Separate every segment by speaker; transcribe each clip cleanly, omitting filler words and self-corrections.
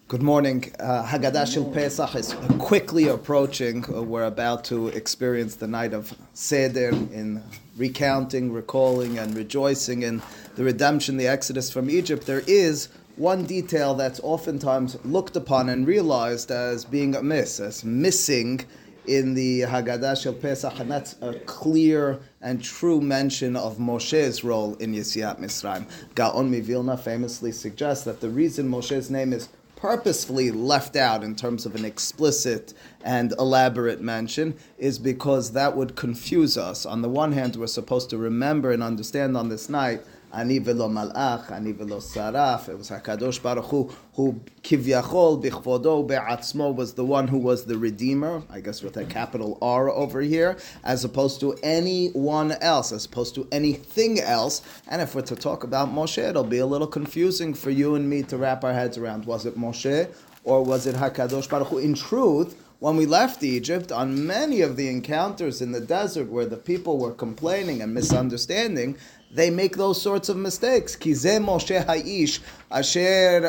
Speaker 1: Good morning. Haggadah Shel Pesach is quickly approaching. We're about to experience the night of Seder in recounting, recalling, and rejoicing in the redemption, the exodus from Egypt. There is one detail that's oftentimes looked upon and realized as being amiss, as missing in the Haggadah Shel Pesach, and that's a clear and true mention of Moshe's role in Yetziat Mitzrayim. Gaon Mivilna famously suggests that the reason Moshe's name is purposefully left out in terms of an explicit and elaborate mention is because that would confuse us. On the one hand, we're supposed to remember and understand on this night, Ani velo malach, ani velo saraf. It was HaKadosh Baruch Hu who kivyachol bichvodo be'atzmo was the one who was the Redeemer, I guess with a capital R over here, as opposed to anyone else, as opposed to anything else. And if we're to talk about Moshe, it'll be a little confusing for you and me to wrap our heads around. Was it Moshe or was it HaKadosh Baruch Hu? In truth, when we left Egypt, on many of the encounters in the desert where the people were complaining and misunderstanding, they make those sorts of mistakes. Kizeh Moshe Ha'ish, Asher,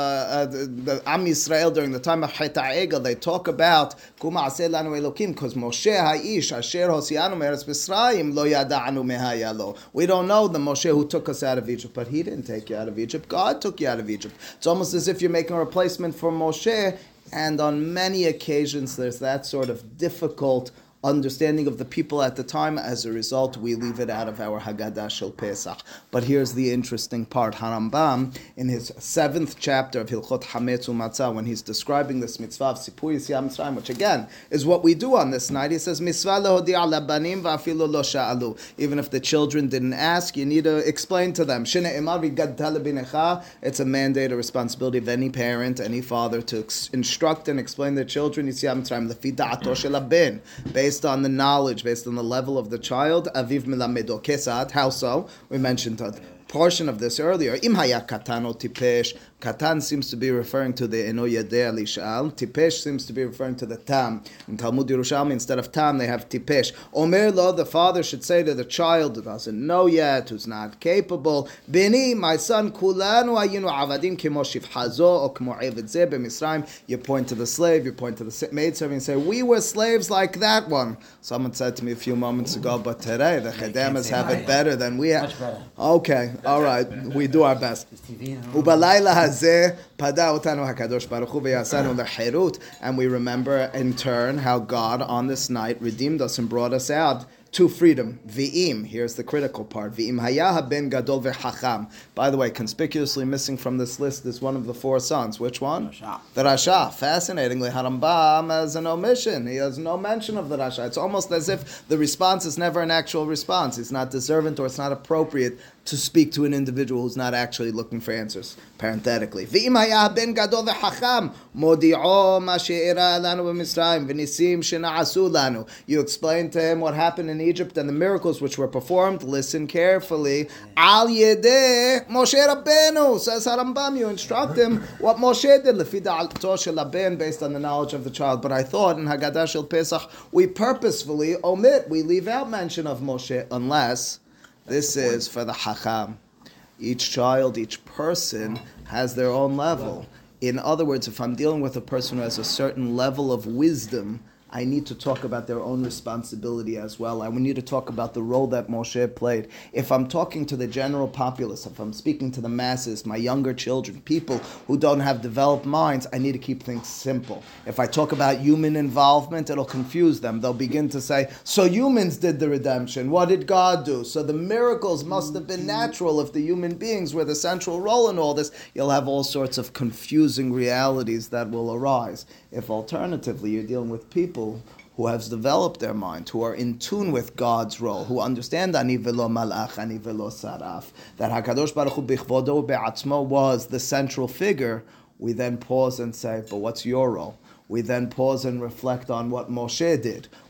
Speaker 1: the Am Yisrael during the time of Chet HaEgel, they talk about Kuma Aseh Lanu Elokim, because Moshe Ha'ish, Asher Hosianu Meretz Mitzrayim, Lo Yada'anu Mehayalo. We don't know the Moshe who took us out of Egypt, but he didn't take you out of Egypt. God took you out of Egypt. It's almost as if you're making a replacement for Moshe, and on many occasions there's that sort of difficult understanding of the people at the time. As a result, we leave it out of our Haggadah Shel Pesach. But here's the interesting part. Harambam, in his 7th chapter of Hilchot Hametz U'Matzah, when he's describing this mitzvah of Sipur Yetziat Mitzrayim, which again is what we do on this night, he says, Mitzvah lehodi'a labanim va'afilu lo sha'alu. Even if the children didn't ask, you need to explain to them. Shene'emar v'gadta lebinecha. It's a mandate, a responsibility of any parent, any father, to instruct and explain their children Yetziat Mitzrayim lefi da'ato shel haben, based on the knowledge, based on the level of the child. Aviv melamedo kesat. How so? We mentioned a portion of this earlier. Im haya katan o tipesh. Katan seems to be referring to the eno yadeh lishal. Tipesh seems to be referring to the tam. In Talmud Yerushalmi, instead of tam, they have tipesh. Omer lo, the father should say to the child who doesn't know yet, who's not capable, Bini, my son, kulanu ayinu avadim kemo shifhazo o kemo eved zeh b'Mitzrayim. You point to the slave, you point to the maidservant, and say, we were slaves like that one. Someone said to me a few moments ago, but today the Chedemas have it better than we have.
Speaker 2: Much better.
Speaker 1: Okay, all right, we do our best. Ubalayla hazeh pada otanu HaKadosh Baruch Hu v'yasanu lecherut, and we remember in turn how God on this night redeemed us and brought us out to freedom. V'im, here's the critical part. V'im haya haben gadol v'chacham. By the way, conspicuously missing from this list is one of the 4 sons. Which one?
Speaker 2: Rasha.
Speaker 1: The Rasha. Fascinatingly, Harambam has an omission. He has no mention of the Rasha. It's almost as if the response is never an actual response. It's not deserving or it's not appropriate to speak to an individual who's not actually looking for answers, parenthetically. V'im haya ben gadol v'chacham modi'o ma she'ira lanu b'Mitzrayim v'nisim shena'asu lanu. You explain to him what happened in Egypt and the miracles which were performed. Listen carefully. Al yedeh Moshe Rabbeinu, says Harambam. You instruct him what Moshe did, lefi da'ato shel haben, based on the knowledge of the child. But I thought in Haggadah Shel Pesach we purposefully omit, we leave out mention of Moshe, unless this is for the Chacham. Each child, each person has their own level. In other words, if I'm dealing with a person who has a certain level of wisdom, I need to talk about their own responsibility as well. I need to talk about the role that Moshe played. If I'm talking to the general populace, if I'm speaking to the masses, my younger children, people who don't have developed minds, I need to keep things simple. If I talk about human involvement, it'll confuse them. They'll begin to say, so humans did the redemption. What did God do? So the miracles must have been natural if the human beings were the central role in all this. You'll have all sorts of confusing realities that will arise. If alternatively you're dealing with people who have developed their mind, who are in tune with God's role, who understand Ani velo malach, Ani velo saraf, that HaKadosh Baruch Hu bichvodo be'atzmo was the central figure, we then pause and say, but what's your role? We then pause and reflect on what Moshe did.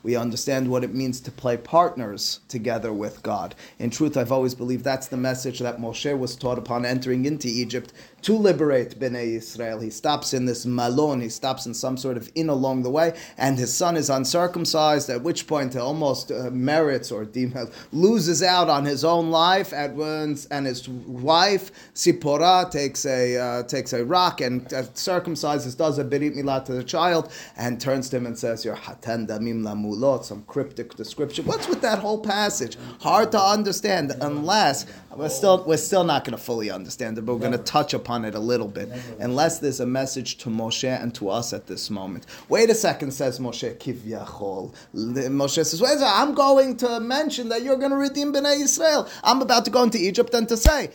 Speaker 1: We understand what it means to play partners together with God. In truth, I've always believed that's the message that Moshe was taught upon entering into Egypt to liberate Bnei Israel. He stops in this Malon, he stops in some sort of inn along the way, and his son is uncircumcised, at which point he almost merits or loses out on his own life at once, and his wife, Sipporah, takes a rock and circumcises, does a Berit Milah to the child, and turns to him and says, "You're Hatan Damim Lamulot," some cryptic description. What's with that whole passage? Hard to understand unless we're still not going to fully understand it, but we're going to touch upon it a little bit, unless there's a message to Moshe and to us at this moment. Wait a second, says Moshe, Kivyachol. Moshe says, wait a second, I'm going to mention that you're going to redeem Bnei Israel. I'm about to go into Egypt and to say,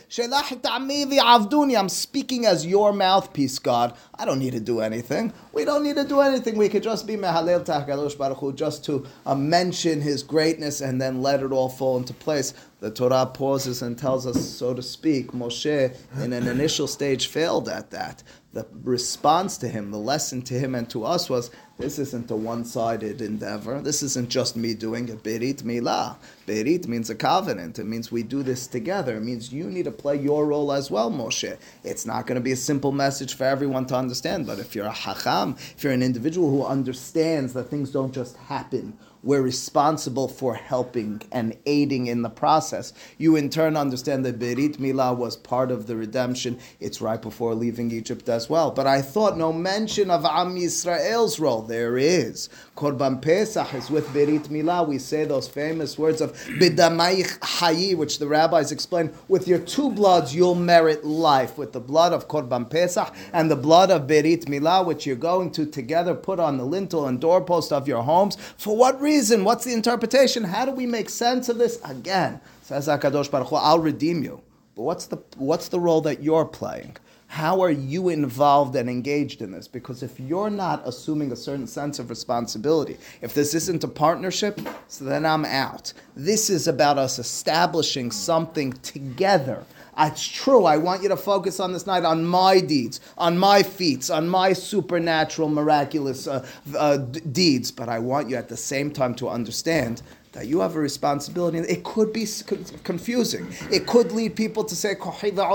Speaker 1: I'm speaking as your mouthpiece, God. I don't need to do anything. We don't need to do anything. We could just be Mehalel Ta'akadosh Baruch Hu, just to mention his greatness and then let it all fall into place. The Torah pauses and tells us, so to speak, Moshe in an initial stage failed at that. The response to him, the lesson to him and to us was, this isn't a one-sided endeavor. This isn't just me doing a Berit Milah. Berit means a covenant. It means we do this together. It means you need to play your role as well, Moshe. It's not going to be a simple message for everyone to understand, but if you're a Hacham, if you're an individual who understands that things don't just happen, we're responsible for helping and aiding in the process. You in turn understand that Berit Milah was part of the redemption. It's right before leaving Egypt as well. But I thought no mention of Am Yisrael's role. There is. Korban Pesach is with Berit Milah. We say those famous words of B'damayich Hayi, which the rabbis explain, with your two bloods you'll merit life. With the blood of Korban Pesach and the blood of Berit Milah, which you're going to together put on the lintel and doorpost of your homes. For what reason? What's the interpretation? How do we make sense of this? Again, says HaKadosh Baruch Hu, I'll redeem you. But what's the role that you're playing? How are you involved and engaged in this? Because if you're not assuming a certain sense of responsibility, if this isn't a partnership, so then I'm out. This is about us establishing something together. It's true, I want you to focus on this night on my deeds, on my feats, on my supernatural, miraculous deeds. But I want you at the same time to understand that you have a responsibility. It could be confusing. It could lead people to say,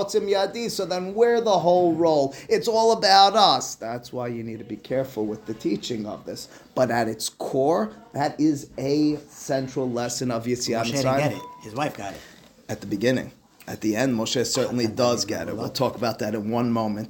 Speaker 1: so then we're the whole role. It's all about us. That's why you need to be careful with the teaching of this. But at its core, that is a central lesson of Yetziat Mitzrayim.
Speaker 2: Moshe didn't get it. His wife got it.
Speaker 1: At the beginning. At the end, Moshe certainly does get it. We'll talk about that in one moment.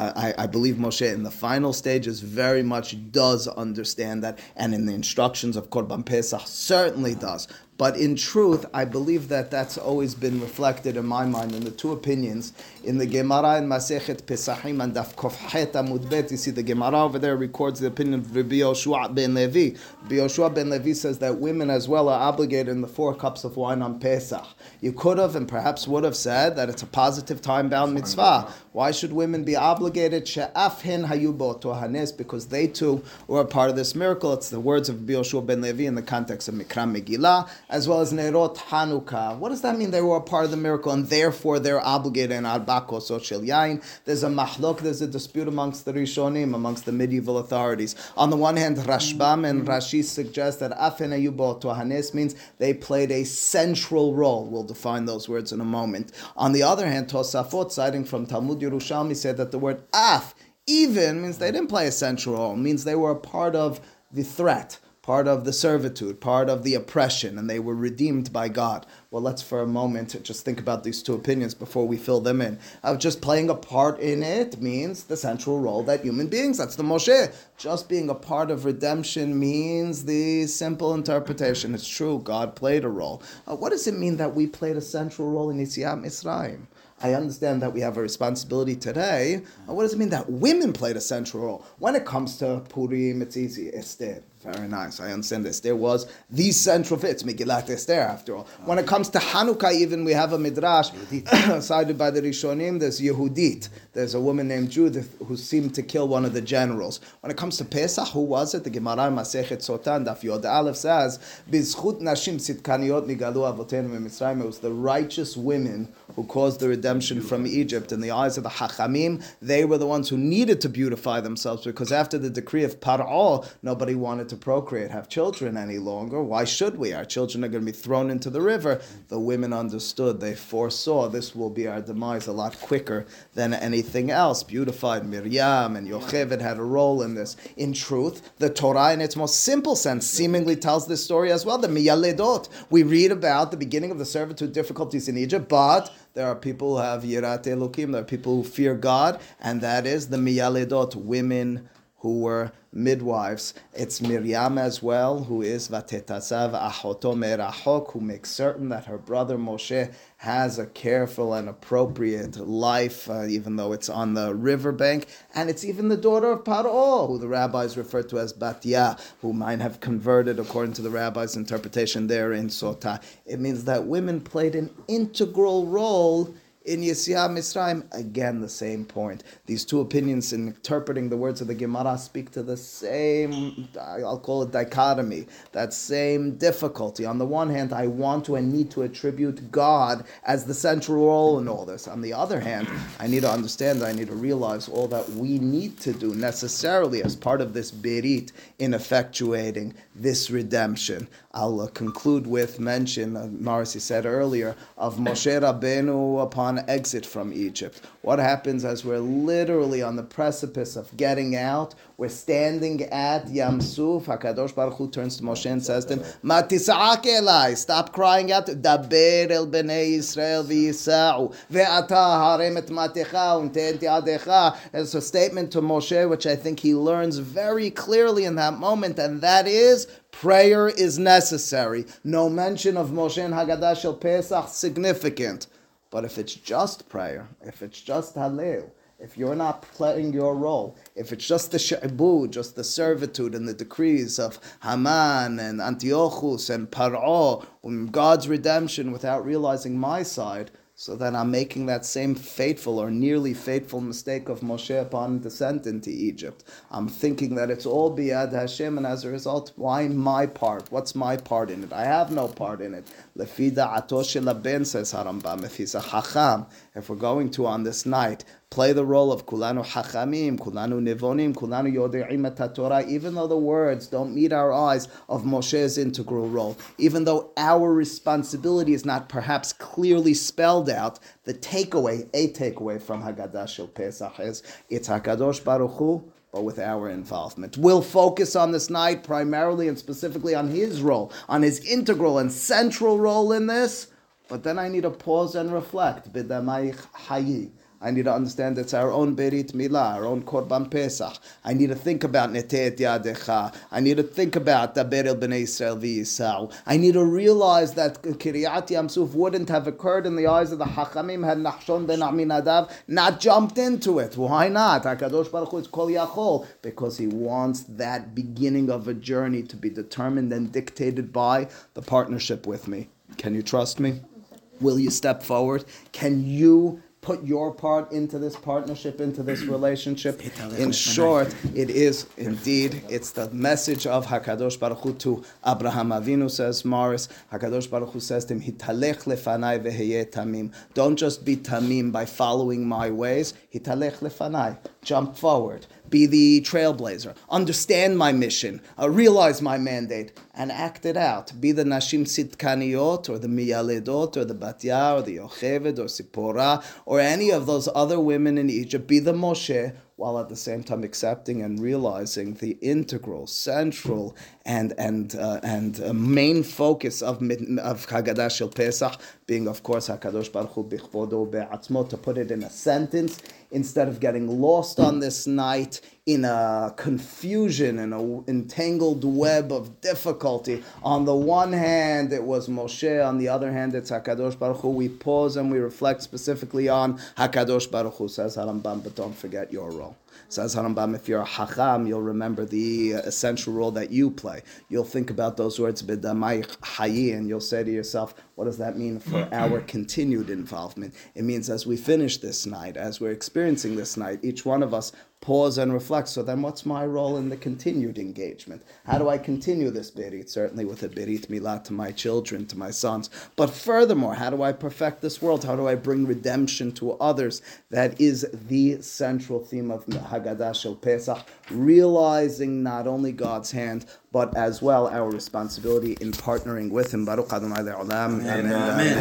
Speaker 1: I believe Moshe in the final stages very much does understand that, and in the instructions of Korban Pesach certainly does. But in truth, I believe that that's always been reflected in my mind in the two opinions. In the Gemara in Masechet Pesachim and Daf Kof Het Amud Bet, you see the Gemara over there records the opinion of Rabbi Yoshua ben Levi. Rabbi Yoshua ben Levi says that women as well are obligated in the 4 cups of wine on Pesach. You could have and perhaps would have said that it's a positive time-bound mitzvah. Why should women be obligated? She'af hen hayu b'oto hanes, because they too were a part of this miracle. It's the words of Rabbi Yoshua ben Levi in the context of Mikra Megillah, as well as Nerot Hanukkah. What does that mean? They were a part of the miracle, and therefore they're obligated in Arba Kosot Shel Yain. There's a mahlok, there's a dispute amongst the Rishonim, amongst the medieval authorities. On the one hand, Rashbam and Rashi suggest that Afen Ayubo Tohanes means they played a central role. We'll define those words in a moment. On the other hand, Tosafot, citing from Talmud Yerushalmi, said that the word Af, even, means they didn't play a central role. It means they were a part of the threat, part of the servitude, part of the oppression, and they were redeemed by God. Well, let's for a moment just think about these two opinions before we fill them in. Just playing a part in it means the central role that human beings, that's the Moshe. Just being a part of redemption means the simple interpretation. It's true, God played a role. What does it mean that we played a central role in Yetziat Mitzrayim? I understand that we have a responsibility today. What does it mean that women played a central role? When it comes to Purim, it's easy. Esther. Very nice. I understand this. There was the central fit. It's Megillat Esther, after all. When it comes to Hanukkah, even we have a midrash cited by the Rishonim. There's Yehudit. There's a woman named Judith who seemed to kill one of the generals. When it comes to Pesach, who was it? The Gemara Masechet Sotan Daf Yod Aleph says, "Bizchut nashim sitkaniot nigalu avotenu miMitzrayim." It was the righteous women who caused the redemption from Egypt. In the eyes of the Hachamim, they were the ones who needed to beautify themselves, because after the decree of Par'ah, nobody wanted to to procreate, have children any longer. Why should we? Our children are going to be thrown into the river. The women understood. They foresaw this will be our demise a lot quicker than anything else. Beautified Miriam and Yocheved had a role in this. In truth, the Torah in its most simple sense seemingly tells this story as well. The Miyaledot. We read about the beginning of the servitude difficulties in Egypt, but there are people who have Yirat Elokim, there are people who fear God, and that is the Miyaledot, women who were midwives. It's Miriam as well, who is Vatetasav Achoto Merachok, who makes certain that her brother Moshe has a careful and appropriate life, even though it's on the riverbank. And it's even the daughter of Paro, who the rabbis refer to as Batya, who might have converted, according to the rabbi's interpretation there in Sota. It means that women played an integral role in Yetziat Mitzrayim. Again, the same point. These two opinions in interpreting the words of the Gemara speak to the same, I'll call it dichotomy, that same difficulty. On the one hand, I want to and need to attribute God as the central role in all this. On the other hand, I need to understand, I need to realize all that we need to do necessarily as part of this berit in effectuating this redemption. I'll conclude with mention, Marcy said earlier, of Moshe Rabbeinu upon exit from Egypt. What happens as we're literally on the precipice of getting out? We're standing at Yam Suf. HaKadosh Baruch Hu turns to Moshe and says to him, Ma tisa'ak elai, stop crying out, Daber el bnei Yisrael v'yisa'u, ve'ata harem et matecha u'nte'en ti'adecha. It's a statement to Moshe, which I think he learns very clearly in that moment, and that is, prayer is necessary. No mention of Moshe and Haggadah Shel Pesach, significant. But if it's just prayer, if it's just Hallel, if you're not playing your role, if it's just the she'bud, just the servitude and the decrees of Haman and Antiochus and Paro, God's redemption without realizing my side, so then I'm making that same fateful or nearly fateful mistake of Moshe upon descent into Egypt. I'm thinking that it's all biyad Hashem, and as a result, why my part? What's my part in it? I have no part in it. Lefi da'ato shel haben, says Harambam, if he's a chacham, if we're going to on this night play the role of kulanu hachamim, kulanu nevonim, kulanu yode'im et Torah, even though the words don't meet our eyes of Moshe's integral role, even though our responsibility is not perhaps clearly spelled out, the takeaway, a takeaway from Haggadah Shel Pesach is, it's HaKadosh Baruch Hu, but with our involvement. We'll focus on this night primarily and specifically on his role, on his integral and central role in this, but then I need to pause and reflect. B'damayich hayi. I need to understand it's our own Berit Milah, our own Korban Pesach. I need to think about Nete'et Yadecha. I need to think about Daber el Bnei Yisrael v'Yisau. I need to realize that Kiryat Yam Suf wouldn't have occurred in the eyes of the Hachamim had Nachshon ben Aminadav not jumped into it. Why not? HaKadosh Baruch Hu is Kol Yachol, because he wants that beginning of a journey to be determined and dictated by the partnership with me. Can you trust me? Will you step forward? Can you put your part into this partnership, into this relationship? In short, it is indeed, it's the message of HaKadosh Baruch Hu to Abraham Avinu, says Morris. HaKadosh Baruch Hu says to him, Hitalech lefanai veheye tamim. Don't just be tamim by following my ways. Hitalech lefanai. Jump forward. Be the trailblazer. Understand my mission. Realize my mandate. And act it out. Be the Nashim Sitkaniot, or the Miyaledot, or the Batya, or the Yocheved, or Sipporah, or any of those other women in Egypt. Be the Moshe, while at the same time accepting and realizing the integral, central, and main focus of Haggadah Shel Pesach being, of course, HaKadosh Baruch Hu Bichvodo Be'atzmo, to put it in a sentence, instead of getting lost on this night in a confusion, in an entangled web of difficulty. On the one hand, it was Moshe. On the other hand, it's HaKadosh Baruch Hu. We pause and we reflect specifically on HaKadosh Baruch Hu, says Harambam, but don't forget your role. Says Harambam, if you're a Hacham, you'll remember the essential role that you play. You'll think about those words, B'damayich hayi, and you'll say to yourself, what does that mean for our continued involvement? It means as we finish this night, as we're experiencing this night, each one of us pause and reflect. So then what's my role in the continued engagement? How do I continue this berit? Certainly with a berit milah to my children, to my sons. But furthermore, how do I perfect this world? How do I bring redemption to others? That is the central theme of Haggadah Shel Pesach, realizing not only God's hand, but as well our responsibility in partnering with Him. Baruch Adonai Le'olam. Amen.